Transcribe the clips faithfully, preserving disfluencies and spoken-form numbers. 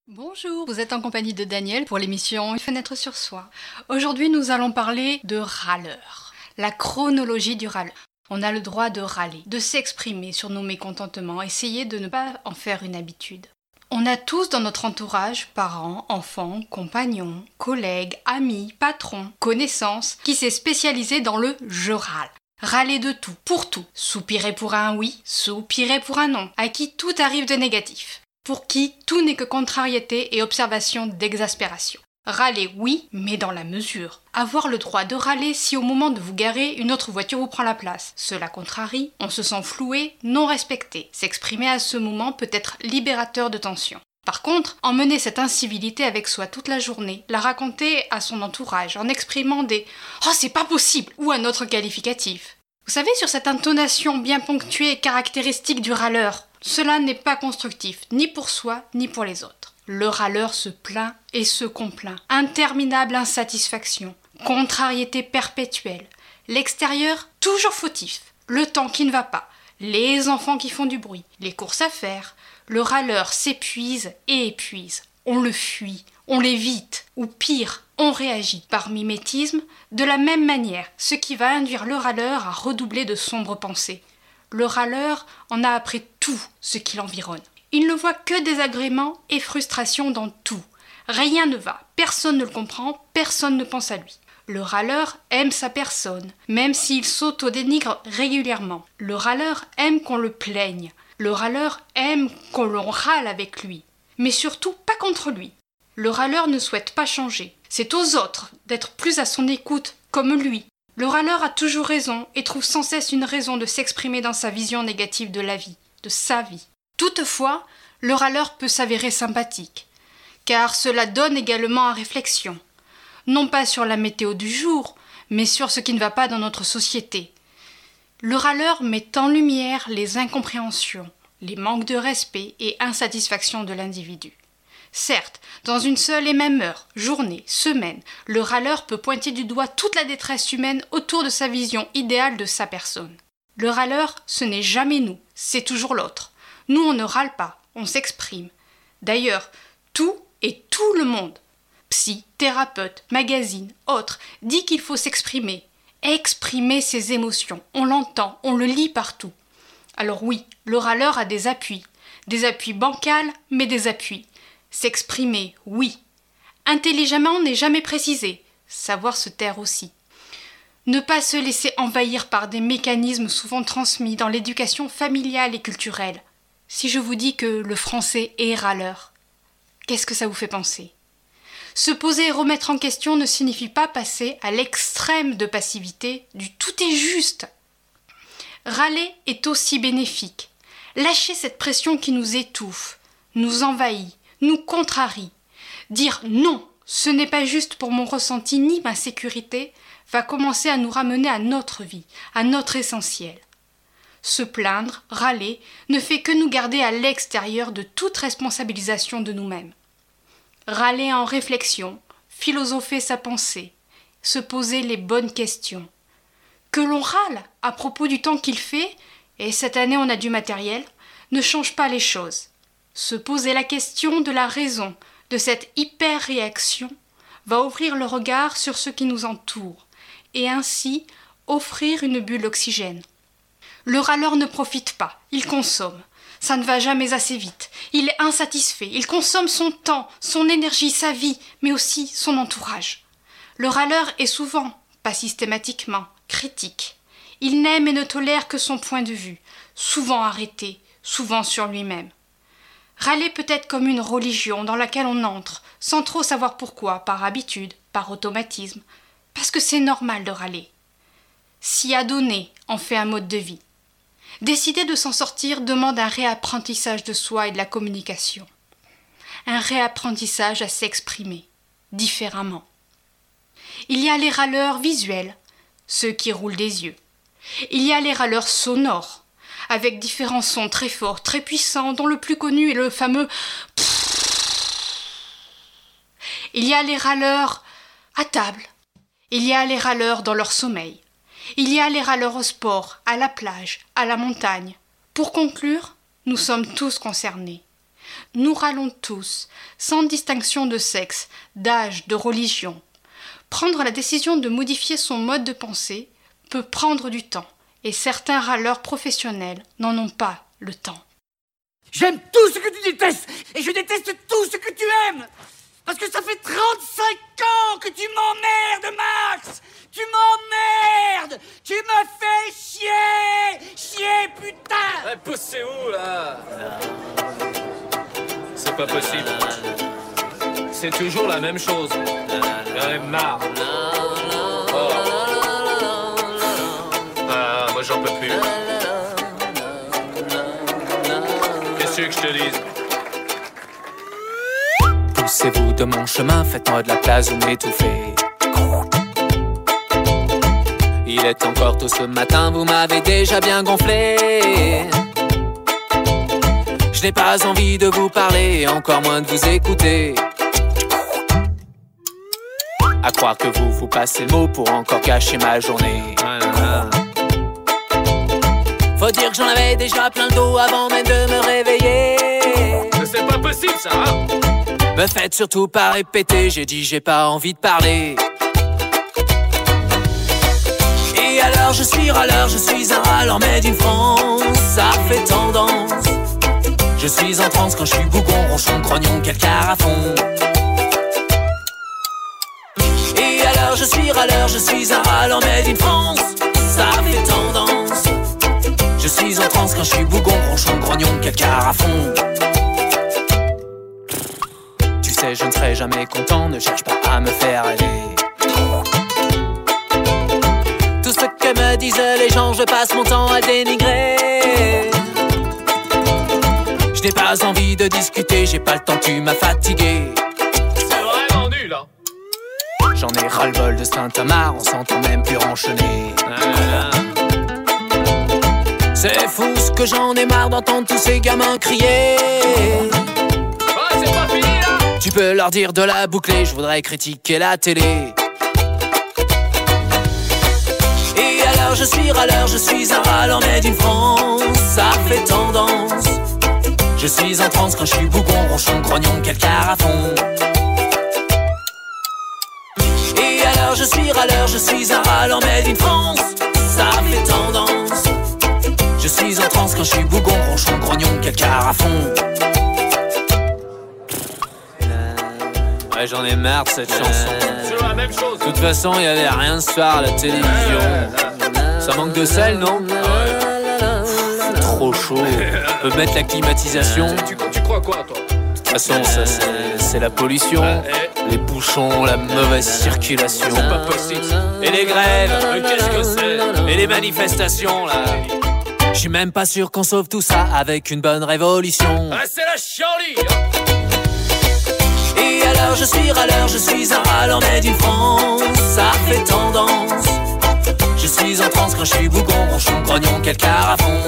Bonjour, vous êtes en compagnie de Daniel pour l'émission Une fenêtre sur soi. Aujourd'hui, nous allons parler de râleur, la chronologie du râleur. On a le droit de râler, de s'exprimer sur nos mécontentements, essayer de ne pas en faire une habitude. On a tous dans notre entourage, parents, enfants, compagnons, collègues, amis, patrons, connaissances, qui s'est spécialisé dans le « je râle ». Râler de tout, pour tout, soupirer pour un oui, soupirer pour un non, à qui tout arrive de négatif, pour qui tout n'est que contrariété et observation d'exaspération. Râler oui, mais dans la mesure. Avoir le droit de râler si au moment de vous garer, une autre voiture vous prend la place. Cela contrarie, on se sent floué, non respecté. S'exprimer à ce moment peut être libérateur de tension. Par contre, emmener cette incivilité avec soi toute la journée, la raconter à son entourage en exprimant des « Oh, c'est pas possible !» ou un autre qualificatif. Vous savez, sur cette intonation bien ponctuée et caractéristique du râleur, cela n'est pas constructif, ni pour soi, ni pour les autres. Le râleur se plaint et se complaint. Interminable insatisfaction, contrariété perpétuelle. L'extérieur, toujours fautif. Le temps qui ne va pas. Les enfants qui font du bruit. Les courses à faire. Le râleur s'épuise et épuise. On le fuit, on l'évite, ou pire, on réagit par mimétisme, de la même manière, ce qui va induire le râleur à redoubler de sombres pensées. Le râleur en a après tout ce qui l'environne. Il ne voit que désagréments et frustrations dans tout. Rien ne va, personne ne le comprend, personne ne pense à lui. Le râleur aime sa personne, même s'il s'auto-dénigre régulièrement. Le râleur aime qu'on le plaigne. Le râleur aime qu'on le râle avec lui, mais surtout pas contre lui. Le râleur ne souhaite pas changer. C'est aux autres d'être plus à son écoute, comme lui. Le râleur a toujours raison et trouve sans cesse une raison de s'exprimer dans sa vision négative de la vie, de sa vie. Toutefois, le râleur peut s'avérer sympathique, car cela donne également à réflexion, non pas sur la météo du jour, mais sur ce qui ne va pas dans notre société. Le râleur met en lumière les incompréhensions, les manques de respect et insatisfaction de l'individu. Certes, dans une seule et même heure, journée, semaine, le râleur peut pointer du doigt toute la détresse humaine autour de sa vision idéale de sa personne. Le râleur, ce n'est jamais nous, c'est toujours l'autre. Nous, on ne râle pas, on s'exprime. D'ailleurs, tout et tout le monde, psy, thérapeute, magazine, autres, dit qu'il faut s'exprimer. Exprimer ses émotions, on l'entend, on le lit partout. Alors oui, le râleur a des appuis, des appuis bancals, mais des appuis. S'exprimer, oui. Intelligemment n'est jamais précisé, savoir se taire aussi. Ne pas se laisser envahir par des mécanismes souvent transmis dans l'éducation familiale et culturelle. Si je vous dis que le français est râleur, qu'est-ce que ça vous fait penser ? Se poser et remettre en question ne signifie pas passer à l'extrême de passivité du « tout est juste ». Râler est aussi bénéfique. Lâcher cette pression qui nous étouffe, nous envahit, nous contrarie. Dire « non, ce n'est pas juste pour mon ressenti ni ma sécurité » va commencer à nous ramener à notre vie, à notre essentiel. Se plaindre, râler, ne fait que nous garder à l'extérieur de toute responsabilisation de nous-mêmes. Râler en réflexion, philosopher sa pensée, se poser les bonnes questions. Que l'on râle à propos du temps qu'il fait, et cette année on a du matériel, ne change pas les choses. Se poser la question de la raison de cette hyper-réaction va ouvrir le regard sur ce qui nous entoure, et ainsi offrir une bulle d'oxygène. Le râleur ne profite pas, il consomme. Ça ne va jamais assez vite. Il est insatisfait, il consomme son temps, son énergie, sa vie, mais aussi son entourage. Le râleur est souvent, pas systématiquement, critique. Il n'aime et ne tolère que son point de vue, souvent arrêté, souvent sur lui-même. Râler peut être comme une religion dans laquelle on entre, sans trop savoir pourquoi, par habitude, par automatisme, parce que c'est normal de râler. S'y adonner en fait un mode de vie. Décider de s'en sortir demande un réapprentissage de soi et de la communication. Un réapprentissage à s'exprimer différemment. Il y a les râleurs visuels, ceux qui roulent des yeux. Il y a les râleurs sonores, avec différents sons très forts, très puissants, dont le plus connu est le fameux pfff. Il y a les râleurs à table. Il y a les râleurs dans leur sommeil. Il y a les râleurs au sport, à la plage, à la montagne. Pour conclure, nous sommes tous concernés. Nous râlons tous, sans distinction de sexe, d'âge, de religion. Prendre la décision de modifier son mode de pensée peut prendre du temps, et certains râleurs professionnels n'en ont pas le temps. J'aime tout ce que tu détestes, et je déteste tout ce que tu aimes. Parce que ça fait trente-cinq ans que tu m'emmerdes, Max. Tu m'emmerdes. Tu me fais chier. Chier, putain. Ouais, poussez où, là? C'est pas possible. C'est toujours la même chose. J'en ai marre. Oh. Ah, moi j'en peux plus. Qu'est-ce que tu veux que je te dise? Poussez-vous de mon chemin, faites-moi de la place, vous m'étouffez. Il est encore tôt ce matin, vous m'avez déjà bien gonflé. Je n'ai pas envie de vous parler, encore moins de vous écouter. À croire que vous vous passez le mot pour encore gâcher ma journée. Faut dire que j'en avais déjà plein le dos avant même de me réveiller. Mais c'est pas possible ça, hein? Me faites surtout pas répéter, j'ai dit j'ai pas envie de parler. Et alors je suis râleur, je suis un râleur mais d'une France, ça fait tendance. Je suis en transe quand je suis bougon, ronchon, grognon, quel carafon. Et alors je suis râleur, je suis un râleur mais d'une France, ça fait tendance. Je suis en transe quand je suis bougon, ronchon, grognon, quel carafon. Je ne serai jamais content, ne cherche pas à me faire aller. Tout ce que me disent les gens, je passe mon temps à dénigrer. Je n'ai pas envie de discuter, j'ai pas le temps, tu m'as fatigué. C'est vraiment nul, hein. J'en ai ras-le-bol de Saint-Amar, on s'entend même plus ronchonner. Ah. C'est fou ce que j'en ai marre d'entendre tous ces gamins crier. Oh, c'est pas fini là. Tu peux leur dire de la boucler, je voudrais critiquer la télé. Et alors je suis râleur, je suis un râleur mais d'une France, ça fait tendance. Je suis en transe quand je suis bougon, ronchon, grognon, quel carafon. Et alors je suis râleur, je suis un râleur mais d'une France, ça fait tendance. Je suis en transe quand je suis bougon, ronchon, grognon, quel carafon. Ouais, j'en ai marre de cette chanson. C'est la même chose. De toute façon, il y avait rien ce soir à la télévision. Ça manque de sel, non? Pff, trop chaud. On peut mettre la climatisation. Tu, tu crois quoi, toi? De toute façon, ça, c'est la pollution, les bouchons, la mauvaise circulation. C'est pas possible. Et les grèves. Mais qu'est-ce que c'est? Et les manifestations, là. Je suis même pas sûr qu'on sauve tout ça avec une bonne révolution. Ah, c'est la chienlit, hein. Et alors je suis râleur, je suis un râleur mais d'une France, ça fait tendance. Je suis en transe quand je suis bougon, ronchon, grognon, quel carafon.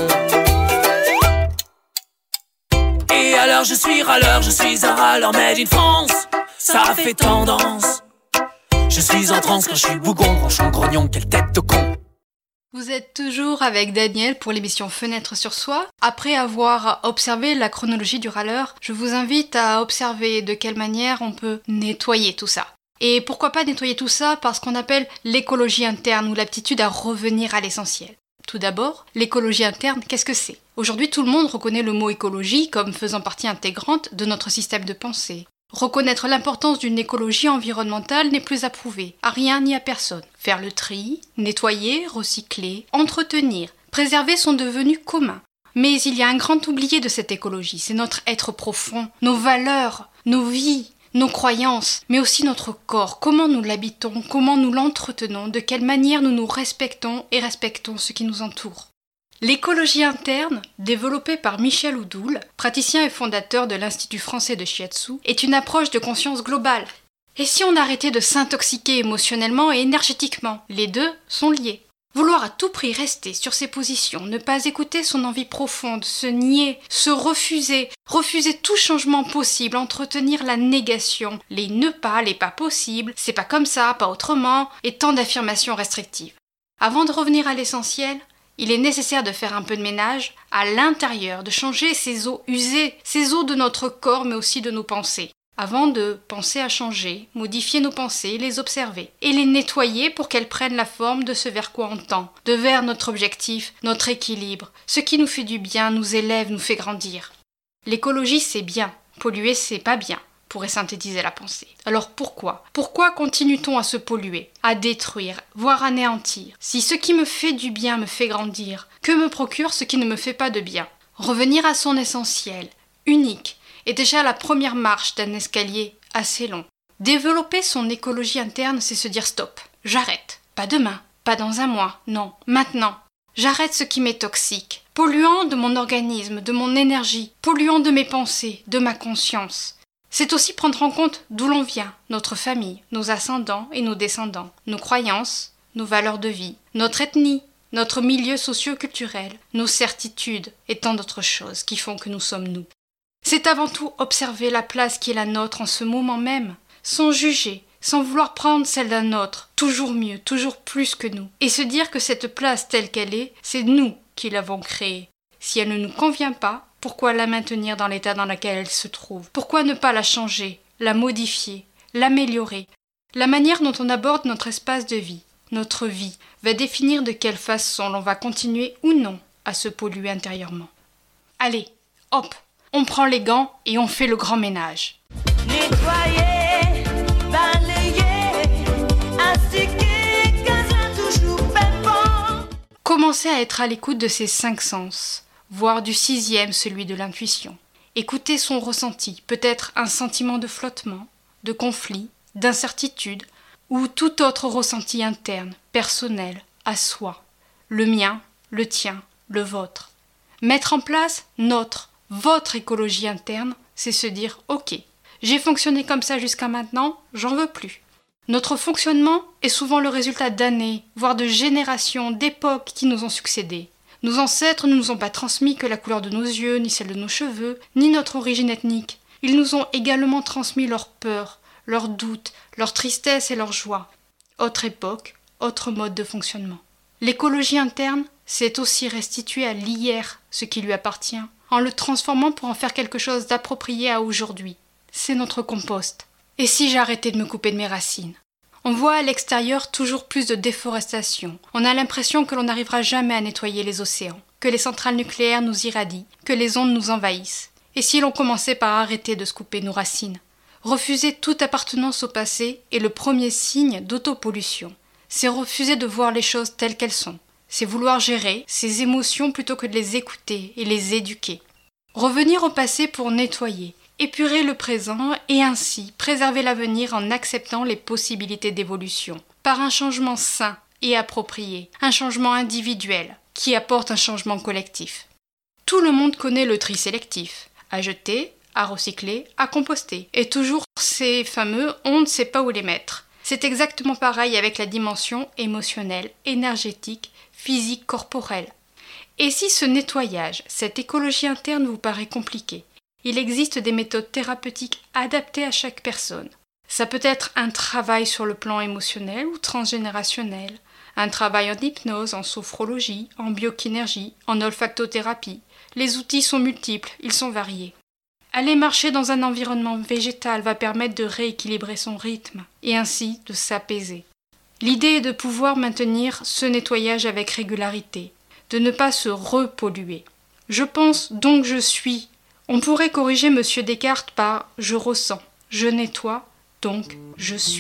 Et alors je suis râleur, je suis un râleur mais d'une France, ça fait tendance. Je suis en transe quand je suis bougon, ronchon, grognon, quelle tête de con. Vous êtes toujours avec Daniel pour l'émission Fenêtre sur Soi. Après avoir observé la chronologie du râleur, je vous invite à observer de quelle manière on peut nettoyer tout ça. Et pourquoi pas nettoyer tout ça par ce qu'on appelle l'écologie interne ou l'aptitude à revenir à l'essentiel. Tout d'abord, l'écologie interne, qu'est-ce que c'est? Aujourd'hui, tout le monde reconnaît le mot écologie comme faisant partie intégrante de notre système de pensée. Reconnaître l'importance d'une écologie environnementale n'est plus approuvé, à rien ni à personne. Faire le tri, nettoyer, recycler, entretenir, préserver sont devenus communs. Mais il y a un grand oublié de cette écologie, c'est notre être profond, nos valeurs, nos vies, nos croyances, mais aussi notre corps, comment nous l'habitons, comment nous l'entretenons, de quelle manière nous nous respectons et respectons ce qui nous entoure. L'écologie interne, développée par Michel Oudoul, praticien et fondateur de l'Institut français de Shiatsu, est une approche de conscience globale. Et si on arrêtait de s'intoxiquer émotionnellement et énergétiquement? Les deux sont liés. Vouloir à tout prix rester sur ses positions, ne pas écouter son envie profonde, se nier, se refuser, refuser tout changement possible, entretenir la négation, les ne pas, les pas possibles, c'est pas comme ça, pas autrement, et tant d'affirmations restrictives. Avant de revenir à l'essentiel, Il est nécessaire de faire un peu de ménage à l'intérieur, de changer ces eaux usées, ces eaux de notre corps mais aussi de nos pensées. Avant de penser à changer, modifier nos pensées, les observer et les nettoyer pour qu'elles prennent la forme de ce vers quoi on tend, de vers notre objectif, notre équilibre. Ce qui nous fait du bien, nous élève, nous fait grandir. L'écologie, c'est bien. Polluer, c'est pas bien, pourrait synthétiser la pensée. Alors pourquoi ? Pourquoi continue-t-on à se polluer, à détruire, voire anéantir ? Si ce qui me fait du bien me fait grandir, que me procure ce qui ne me fait pas de bien ? Revenir à son essentiel, unique, est déjà la première marche d'un escalier assez long. Développer son écologie interne, c'est se dire stop, j'arrête. Pas demain, pas dans un mois, non, maintenant. J'arrête ce qui m'est toxique, polluant de mon organisme, de mon énergie, polluant de mes pensées, de ma conscience. C'est aussi prendre en compte d'où l'on vient, notre famille, nos ascendants et nos descendants, nos croyances, nos valeurs de vie, notre ethnie, notre milieu socio-culturel, nos certitudes et tant d'autres choses qui font que nous sommes nous. C'est avant tout observer la place qui est la nôtre en ce moment même, sans juger, sans vouloir prendre celle d'un autre, toujours mieux, toujours plus que nous, et se dire que cette place telle qu'elle est, c'est nous qui l'avons créée. Si elle ne nous convient pas, pourquoi la maintenir dans l'état dans lequel elle se trouve ? Pourquoi ne pas la changer, la modifier, l'améliorer ? La manière dont on aborde notre espace de vie, notre vie, va définir de quelle façon l'on va continuer ou non à se polluer intérieurement. Allez, hop, on prend les gants et on fait le grand ménage. Nettoyer, balayer, astiquer, caser toujours pépon. Commencez à être à l'écoute de ces cinq sens, voire du sixième, celui de l'intuition. Écoutez son ressenti, peut-être un sentiment de flottement, de conflit, d'incertitude, ou tout autre ressenti interne, personnel, à soi. Le mien, le tien, le vôtre. Mettre en place notre Votre écologie interne, c'est se dire « Ok, j'ai fonctionné comme ça jusqu'à maintenant, j'en veux plus ». Notre fonctionnement est souvent le résultat d'années, voire de générations, d'époques qui nous ont succédé. Nos ancêtres ne nous ont pas transmis que la couleur de nos yeux, ni celle de nos cheveux, ni notre origine ethnique. Ils nous ont également transmis leurs peurs, leurs doutes, leur tristesse et leur joie. Autre époque, autre mode de fonctionnement. L'écologie interne, c'est aussi restituer à l'hier ce qui lui appartient, en le transformant pour en faire quelque chose d'approprié à aujourd'hui. C'est notre compost. Et si j'arrêtais de me couper de mes racines ? On voit à l'extérieur toujours plus de déforestation. On a l'impression que l'on n'arrivera jamais à nettoyer les océans, que les centrales nucléaires nous irradient, que les ondes nous envahissent. Et si l'on commençait par arrêter de se couper nos racines ? Refuser toute appartenance au passé est le premier signe d'autopollution. C'est refuser de voir les choses telles qu'elles sont. C'est vouloir gérer ses émotions plutôt que de les écouter et les éduquer. Revenir au passé pour nettoyer, épurer le présent et ainsi préserver l'avenir en acceptant les possibilités d'évolution, par un changement sain et approprié, un changement individuel qui apporte un changement collectif. Tout le monde connaît le tri sélectif, à jeter, à recycler, à composter, et toujours ces fameux « on ne sait pas où les mettre ». C'est exactement pareil avec la dimension émotionnelle, énergétique, physique, corporelle. Et si ce nettoyage, cette écologie interne vous paraît compliqué, il existe des méthodes thérapeutiques adaptées à chaque personne. Ça peut être un travail sur le plan émotionnel ou transgénérationnel, un travail en hypnose, en sophrologie, en biokinésie, en olfactothérapie. Les outils sont multiples, ils sont variés. Aller marcher dans un environnement végétal va permettre de rééquilibrer son rythme et ainsi de s'apaiser. L'idée est de pouvoir maintenir ce nettoyage avec régularité, de ne pas se repolluer. Je pense donc je suis. On pourrait corriger Monsieur Descartes par « je ressens »,« je nettoie », donc « je suis ».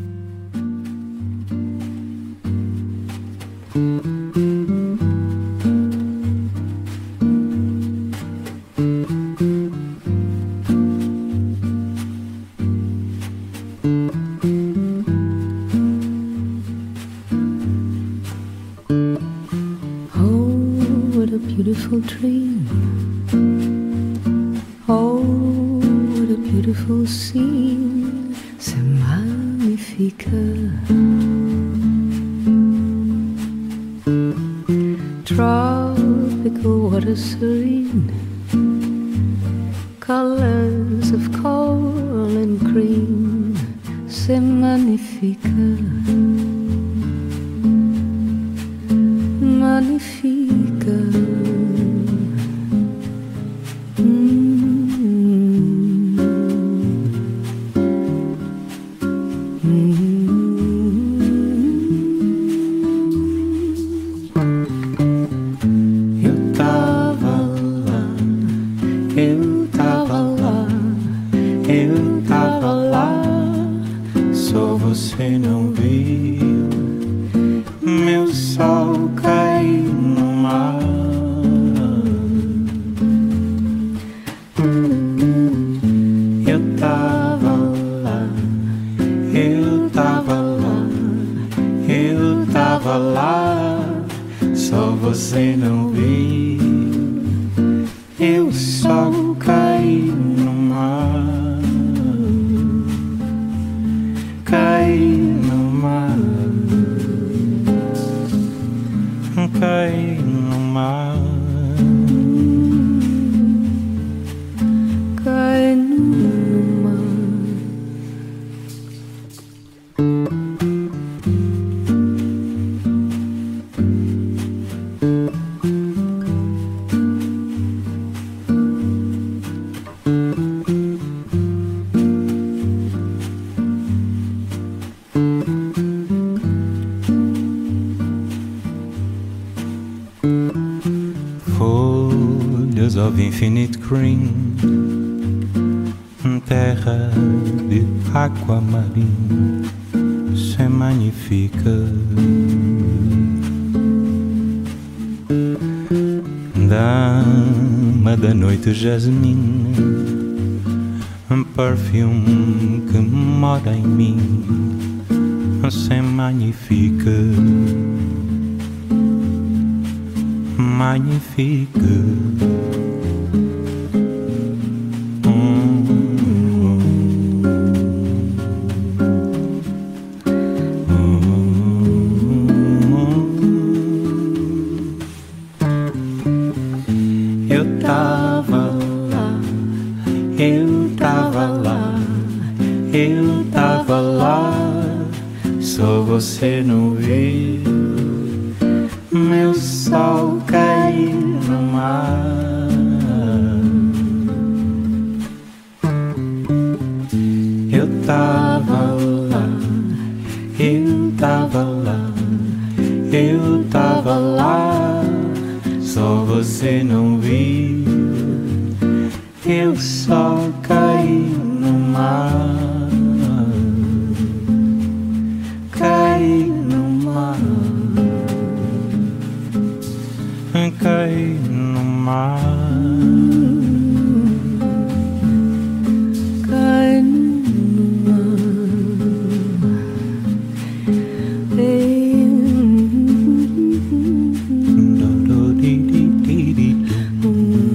Beautiful tree. Oh, what a beautiful scene. C'est magnifique. Tropical water serene. Colors of coral and cream. C'est magnifique. magnifique. Você não viu meu sol cair no mar. Eu tava lá, eu tava lá, eu tava lá. Só você não viu meu sol cair no mar. Cair no mar, cair no mar, Cair no mar. Folhas of infinite green, terra de aquamarine, c'est magnifique. Dama da noite jasmine, um perfume que mora em mim, c'est magnifique. Magnifique. Eu tava lá, eu tava lá, eu tava lá. Só você não viu meu sol cair no mar. Eu tava lá, eu tava lá, eu tava lá. Só você não viu meu sol cair no mar. Cair no mar. Cair no mar. Cair no mar. Ei, Do do di di di di do.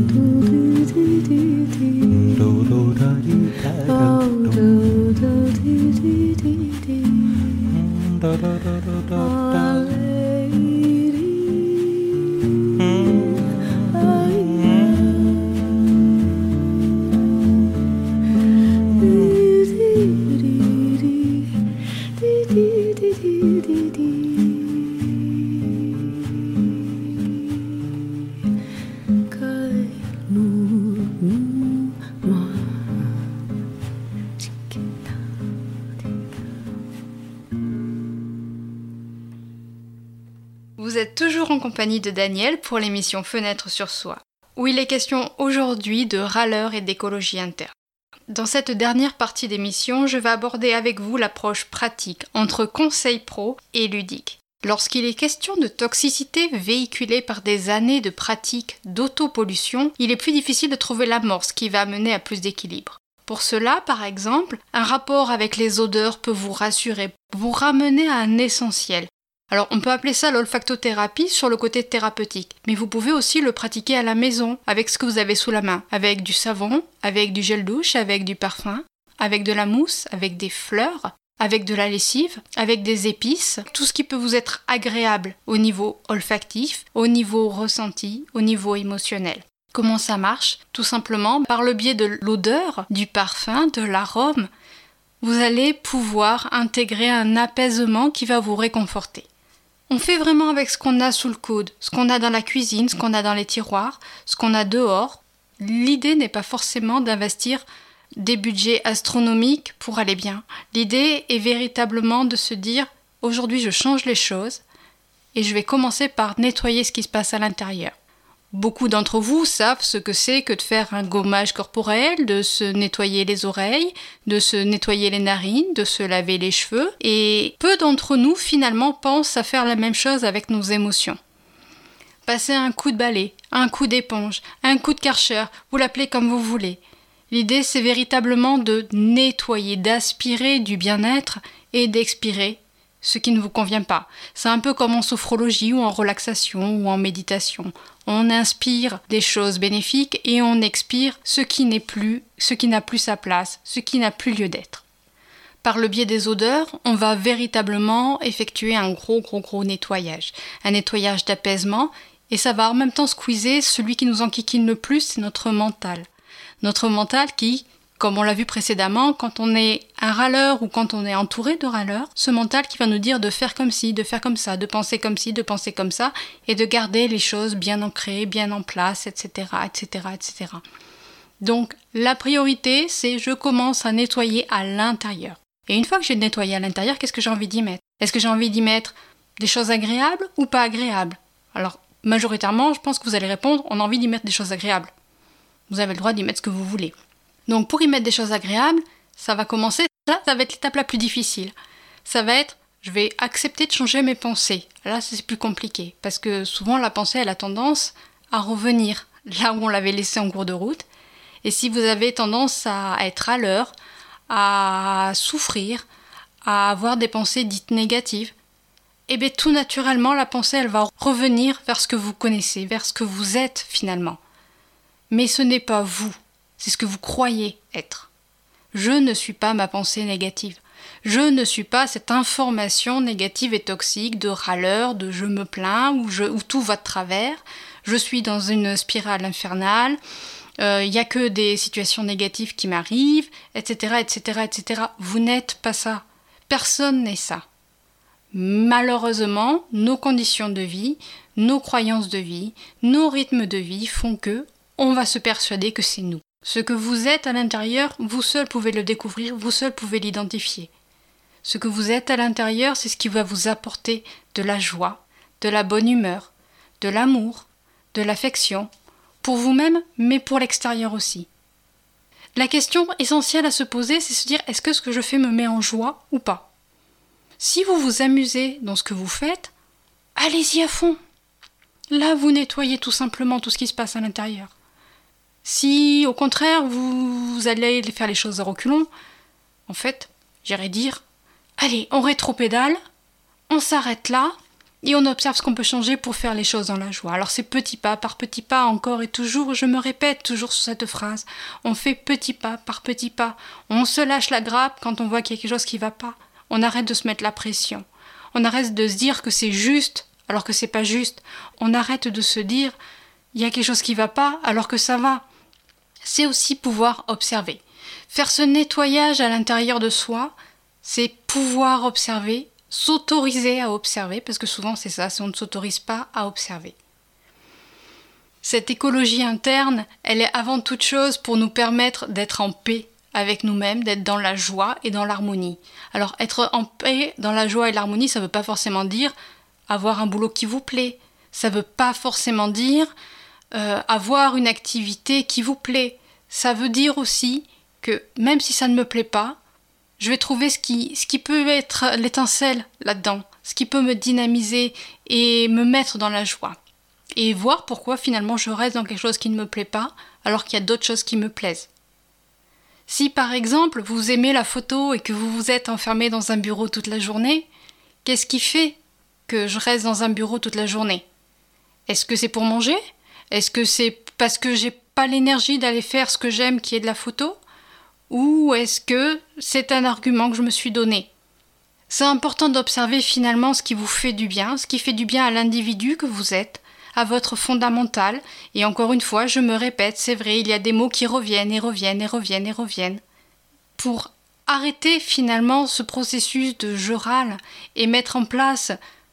Do do da di da da do. Do do do do do da. Vous êtes toujours en compagnie de Daniel pour l'émission Fenêtre sur soi, où il est question aujourd'hui de râleur et d'écologie interne. Dans cette dernière partie d'émission, je vais aborder avec vous l'approche pratique entre conseil pro et ludique. Lorsqu'il est question de toxicité véhiculée par des années de pratiques d'autopollution, il est plus difficile de trouver l'amorce qui va amener à plus d'équilibre. Pour cela, par exemple, un rapport avec les odeurs peut vous rassurer, vous ramener à un essentiel. Alors on peut appeler ça l'olfactothérapie sur le côté thérapeutique, mais vous pouvez aussi le pratiquer à la maison, avec ce que vous avez sous la main, avec du savon, avec du gel douche, avec du parfum, avec de la mousse, avec des fleurs, avec de la lessive, avec des épices, tout ce qui peut vous être agréable au niveau olfactif, au niveau ressenti, au niveau émotionnel. Comment ça marche? Tout simplement par le biais de l'odeur, du parfum, de l'arôme, vous allez pouvoir intégrer un apaisement qui va vous réconforter. On fait vraiment avec ce qu'on a sous le coude, ce qu'on a dans la cuisine, ce qu'on a dans les tiroirs, ce qu'on a dehors. L'idée n'est pas forcément d'investir des budgets astronomiques pour aller bien. L'idée est véritablement de se dire « aujourd'hui je change les choses et je vais commencer par nettoyer ce qui se passe à l'intérieur ». Beaucoup d'entre vous savent ce que c'est que de faire un gommage corporel, de se nettoyer les oreilles, de se nettoyer les narines, de se laver les cheveux. Et peu d'entre nous, finalement, pensent à faire la même chose avec nos émotions. Passer un coup de balai, un coup d'éponge, un coup de Karcher, vous l'appelez comme vous voulez. L'idée, c'est véritablement de nettoyer, d'aspirer du bien-être et d'expirer ce qui ne vous convient pas. C'est un peu comme en sophrologie ou en relaxation ou en méditation. On inspire des choses bénéfiques et on expire ce qui n'est plus, ce qui n'a plus sa place, ce qui n'a plus lieu d'être. Par le biais des odeurs, on va véritablement effectuer un gros gros gros nettoyage. Un nettoyage d'apaisement et ça va en même temps squeezer celui qui nous enquiquine le plus, c'est notre mental. Notre mental qui, comme on l'a vu précédemment, quand on est un râleur ou quand on est entouré de râleurs, ce mental qui va nous dire de faire comme ci, de faire comme ça, de penser comme ci, de penser comme ça, et de garder les choses bien ancrées, bien en place, et cetera, et cetera, et cetera. Donc, la priorité, c'est je commence à nettoyer à l'intérieur. Et une fois que j'ai nettoyé à l'intérieur, qu'est-ce que j'ai envie d'y mettre? Est-ce que j'ai envie d'y mettre des choses agréables ou pas agréables? Alors, majoritairement, je pense que vous allez répondre, on a envie d'y mettre des choses agréables. Vous avez le droit d'y mettre ce que vous voulez. Donc pour y mettre des choses agréables, ça va commencer, ça, ça va être l'étape la plus difficile. Ça va être, je vais accepter de changer mes pensées. Là, c'est plus compliqué, parce que souvent la pensée, elle a tendance à revenir là où on l'avait laissée en cours de route. Et si vous avez tendance à être à l'heure, à souffrir, à avoir des pensées dites négatives, eh bien tout naturellement, la pensée, elle va revenir vers ce que vous connaissez, vers ce que vous êtes finalement. Mais ce n'est pas vous. C'est ce que vous croyez être. Je ne suis pas ma pensée négative. Je ne suis pas cette information négative et toxique de râleur, de je me plains ou, je, ou tout va de travers. Je suis dans une spirale infernale. Il euh, n'y a que des situations négatives qui m'arrivent, et cetera, et cetera, et cetera. Vous n'êtes pas ça. Personne n'est ça. Malheureusement, nos conditions de vie, nos croyances de vie, nos rythmes de vie font que on va se persuader que c'est nous. Ce que vous êtes à l'intérieur, vous seul pouvez le découvrir, vous seul pouvez l'identifier. Ce que vous êtes à l'intérieur, c'est ce qui va vous apporter de la joie, de la bonne humeur, de l'amour, de l'affection, pour vous-même, mais pour l'extérieur aussi. La question essentielle à se poser, c'est se dire, est-ce que ce que je fais me met en joie ou pas? Si vous vous amusez dans ce que vous faites, allez-y à fond. Là, vous nettoyez tout simplement tout ce qui se passe à l'intérieur. Si, au contraire, vous, vous allez faire les choses à reculons, en fait, j'irais dire, allez, on rétropédale, on s'arrête là, et on observe ce qu'on peut changer pour faire les choses dans la joie. Alors c'est petit pas par petit pas, encore et toujours, je me répète toujours sur cette phrase, on fait petit pas par petit pas, on se lâche la grappe quand on voit qu'il y a quelque chose qui ne va pas, on arrête de se mettre la pression, on arrête de se dire que c'est juste, alors que c'est pas juste, on arrête de se dire, il y a quelque chose qui ne va pas, alors que ça va. C'est aussi pouvoir observer. Faire ce nettoyage à l'intérieur de soi, c'est pouvoir observer, s'autoriser à observer, parce que souvent c'est ça, si on ne s'autorise pas à observer. Cette écologie interne, elle est avant toute chose pour nous permettre d'être en paix avec nous-mêmes, d'être dans la joie et dans l'harmonie. Alors être en paix, dans la joie et l'harmonie, ça ne veut pas forcément dire avoir un boulot qui vous plaît, ça ne veut pas forcément dire Euh, avoir une activité qui vous plaît. Ça veut dire aussi que même si ça ne me plaît pas, je vais trouver ce qui, ce qui peut être l'étincelle là-dedans, ce qui peut me dynamiser et me mettre dans la joie. Et voir pourquoi finalement je reste dans quelque chose qui ne me plaît pas alors qu'il y a d'autres choses qui me plaisent. Si par exemple vous aimez la photo et que vous vous êtes enfermé dans un bureau toute la journée, qu'est-ce qui fait que je reste dans un bureau toute la journée? Est-ce que c'est pour manger ? Est-ce que c'est parce que j'ai pas l'énergie d'aller faire ce que j'aime qui est de la photo? Ou est-ce que c'est un argument que je me suis donné? C'est important d'observer finalement ce qui vous fait du bien, ce qui fait du bien à l'individu que vous êtes, à votre fondamental. Et encore une fois, je me répète, c'est vrai, il y a des mots qui reviennent et reviennent et reviennent et reviennent. Pour arrêter finalement ce processus de je râle et mettre en place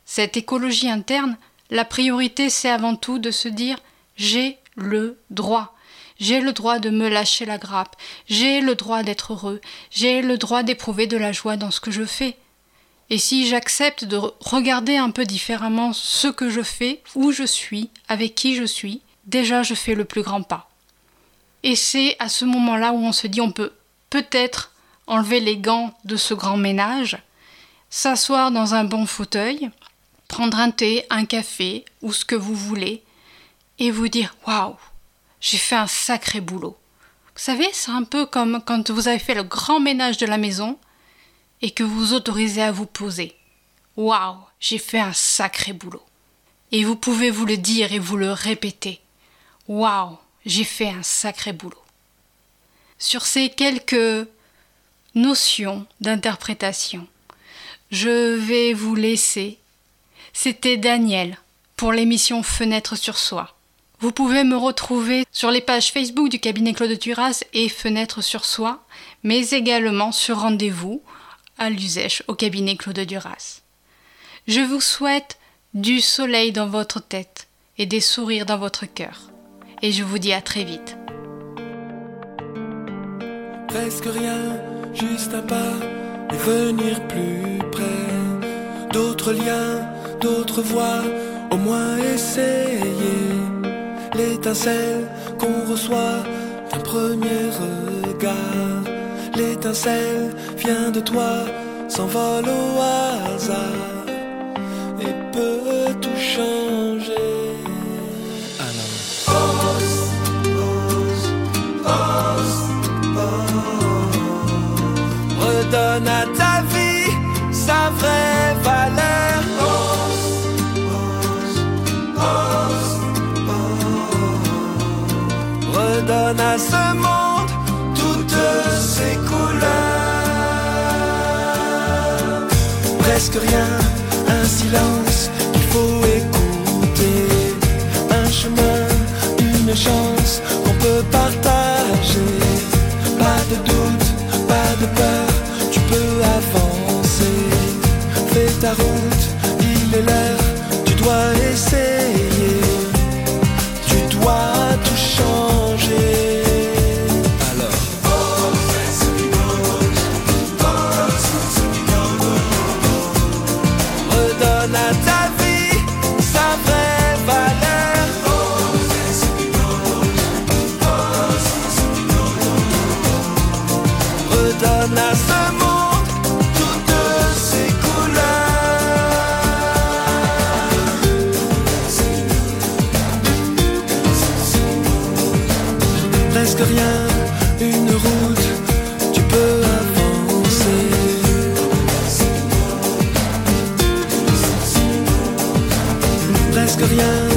cette écologie interne, la priorité c'est avant tout de se dire « j'ai le droit ». J'ai le droit de me lâcher la grappe, j'ai le droit d'être heureux, j'ai le droit d'éprouver de la joie dans ce que je fais. Et si j'accepte de regarder un peu différemment ce que je fais, où je suis, avec qui je suis, déjà je fais le plus grand pas. Et c'est à ce moment-là où on se dit on peut peut-être enlever les gants de ce grand ménage, s'asseoir dans un bon fauteuil, prendre un thé, un café ou ce que vous voulez et vous dire « Waouh, j'ai fait un sacré boulot ». Vous savez, c'est un peu comme quand vous avez fait le grand ménage de la maison et que vous vous autorisez à vous poser. « Waouh, j'ai fait un sacré boulot ». Et vous pouvez vous le dire et vous le répéter. « Waouh, j'ai fait un sacré boulot ». Sur ces quelques notions d'interprétation, je vais vous laisser. C'était Daniel pour l'émission Fenêtre sur Soi. Vous pouvez me retrouver sur les pages Facebook du cabinet Claude Duras et Fenêtre sur Soi, mais également sur rendez-vous à l'Uzèche au cabinet Claude Duras. Je vous souhaite du soleil dans votre tête et des sourires dans votre cœur. Et je vous dis à très vite. Presque rien, juste un pas et venir plus près. D'autres liens, d'autres voies, au moins essayer. L'étincelle qu'on reçoit d'un premier regard. L'étincelle vient de toi, s'envole au hasard et peut tout changer. Alors ose, ose, ose, ose. Redonne à ta vie sa vraie valeur. Ose, ose, ose. Redonne à ce monde toutes ses couleurs. Presque rien, un silence qu'il faut écouter. Un chemin, une chance qu'on peut partager. Pas de doute, pas de peur, tu peux avancer. Fais ta route, il est l'heure, tu dois essayer. Tu dois tout changer. Redonne à ta vie sa vraie valeur. Redonne à ce monde toutes ses couleurs. Presque rien, une route, tu peux avancer. Presque rien.